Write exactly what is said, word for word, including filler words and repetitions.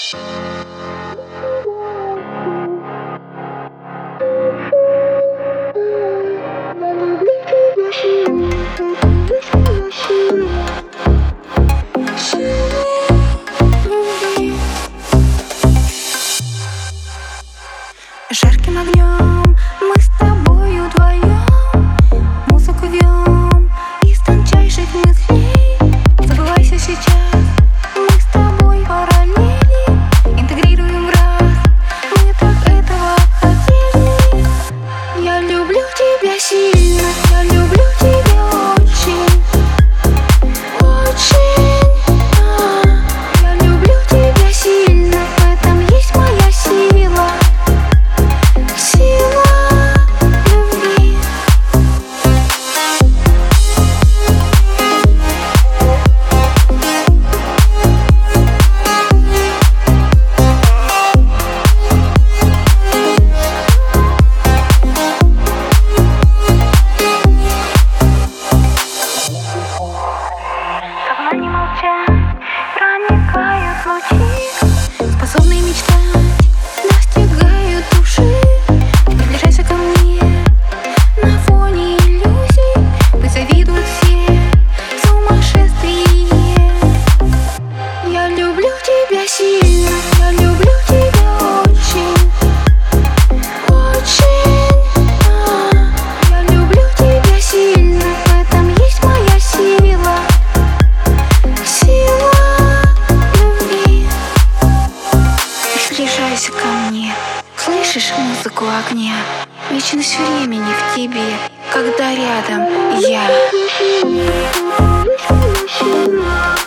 Жарким огнем мы с тобою вдвоем музыку вьем из тончайших мыслей. Не забывайся сейчас, мы с тобой параллели интегрируем в раз. Мы так этого хотели. Я люблю тебя сильно, я люблю тебя очень, очень. А, я люблю тебя сильно, в этом есть моя сила. Давно не молчать, проникают лучи, способные мечтать, достигают души. Приближайся ко мне на фоне иллюзий, пусть завидуют все сумасшествие. Я люблю тебя сильно, я люблю тебя очень, очень. А, я люблю тебя сильно, в этом есть моя сила. Приближайся ко мне, слышишь музыку огня, вечность времени в тебе, когда рядом я.